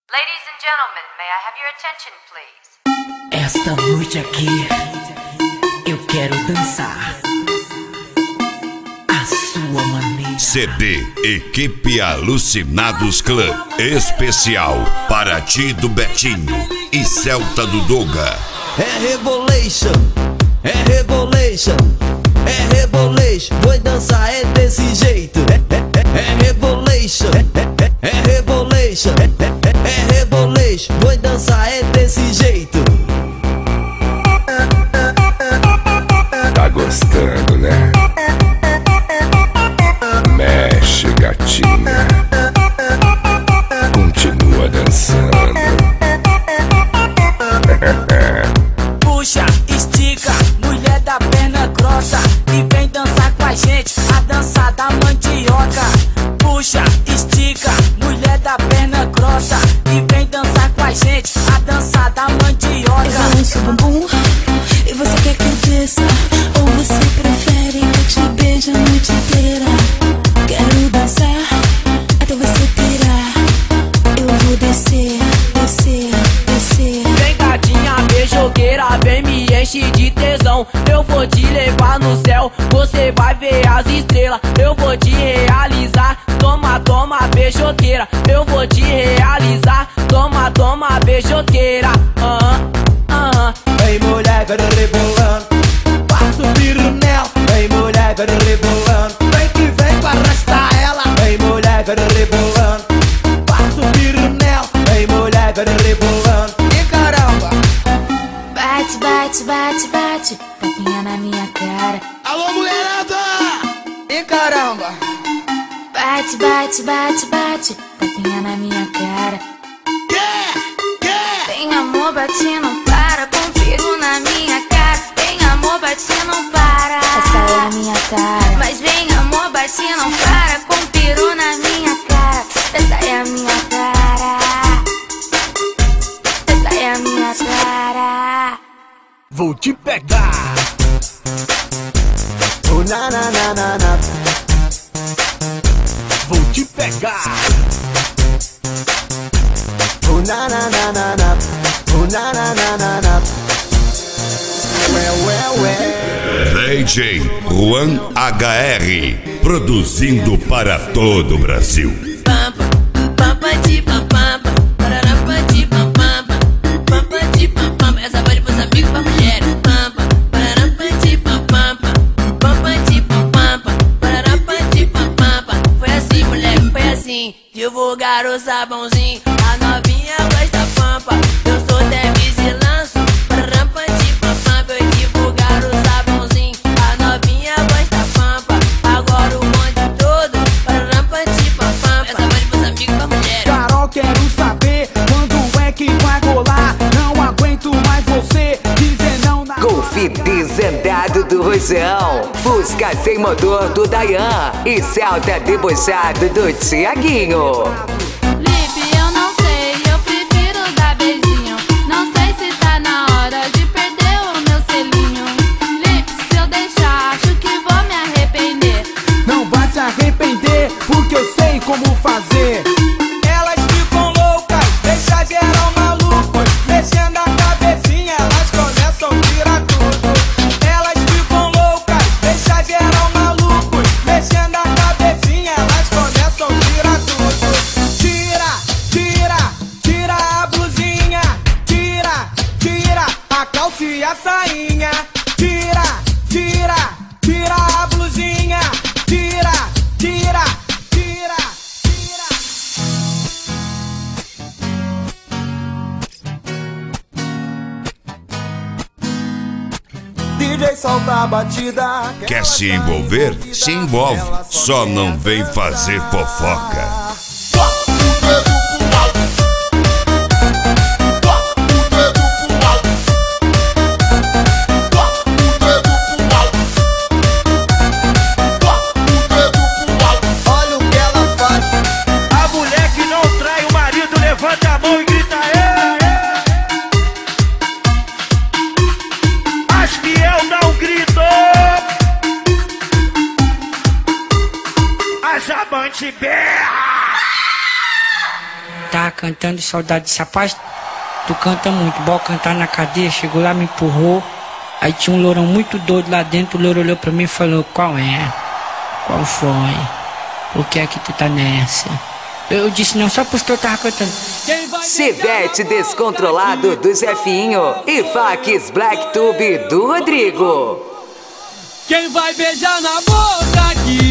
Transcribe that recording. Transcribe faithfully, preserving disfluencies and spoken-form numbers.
Ladies and gentlemen, may I have your attention, please? Esta noite aqui eu quero dançar a sua maneira. C D Equipe Alucinados Club especial para ti do Betinho e Celta do Doga. É Rebolation, é Rebolation, é Rebolation. Vou dançar é desse jeito. É, é, é Rebolation, é, é, é Rebolation, é, é, é Rebolation. Vou dançar é desse jeito. Tá gostando, né? Mexe, gatinha. Continua dançando. Puxa, estica, mulher da perna grossa, e vem dançar com a gente, a dança da mandioca. Puxa, estica, mulher da perna grossa, e vem dançar com a gente, a dança da mandioca. Eu balanço o bumbum e você quer que eu desça, ou você prefere que eu te beije a noite inteira? Quero dançar até você pirar. Eu vou descer, descer, descer. Vem gatinha beijoqueira, vem me enche de tesão. Eu vou te levar no céu, você vai ver as estrelas. Eu vou te realizar, toma, toma beijoqueira. Eu vou te realizar, toma, toma beijoqueira. Aham, aham. Vem mulher, vai rebolando, passa o piro nela. Vem mulher, vai rebolando, vem que vem pra arrastar ela. Vem mulher, vai rebolando, passa o piro nela. Vem mulher, vai rebolando. E caramba! Bate, bate, bate, bate, tapinha na minha cara. Alô, mulherada! E caramba! Bate, bate, bate, bate, tapinha na minha cara. Que? Que? Tem amor, bate, não para, com peru na minha cara. Tem amor, bate, não para. Essa é a minha cara. Mas vem amor, bate, não para, com peru na minha cara. Essa é a minha cara. Essa é a minha cara. Vou te pegar. Oh, na, na, na, na, na. Vou te pegar. Oh, na, na, na, na, na. Oh, na, na, na, na, na. Ué, ué, ué. D J Juan H R, produzindo para todo o Brasil. Essa voz pros amigos, pra mulheres. Foi assim, moleque, foi assim. Divulgar o sabãozinho, a novinha gosta pampa. Eu sou Tevis e lanço. Eu divulgar o sabãozinho, a novinha gosta pampa. Agora o monte todo. Essa voz pros amigos, pra mulheres. Carol, quero saber quando é que vai rolar. Não aguento mais você dizer não na... Golf desandado do Rojão, Fusca sem motor do Dayan e Celta debochado do Tiaguinho. Lipe, eu não sei, eu prefiro dar beijinho. Não sei se tá na hora de perder o meu selinho. Lipe, se eu deixar, acho que vou me arrepender. Não vai se arrepender, porque eu sei como fazer. Elas ficam loucas, deixa geral maluco. Mexendo a cabecinha, elas começam a tirar tudo. Elas ficam loucas, deixa geral maluco. Mexendo a cabecinha, elas começam a tirar tudo. Tira, tira, tira a blusinha. Tira, tira a calça e a sainha. Tira, tira, tira a blusinha. Tira, tira, tira, tira. D J solta a batida. Quer se envolver? Se envolve, só não vem fazer fofoca. Olha o que ela faz. A mulher que não trai o marido, levanta a mão e grita ê, ê. As fiel dá um grito. As amantes berra. cantando Saudade desse rapaz. Tu canta muito, bora cantar na cadeia. Chegou lá, me empurrou. Aí tinha um lourão muito doido lá dentro. O louro olhou pra mim e falou: qual é? Qual foi? Por que é que tu tá nessa? Eu disse não, só porque eu tava cantando. Chevette descontrolado do Zefinho e Fax Black Tube do Rodrigo. Quem vai beijar na boca aqui?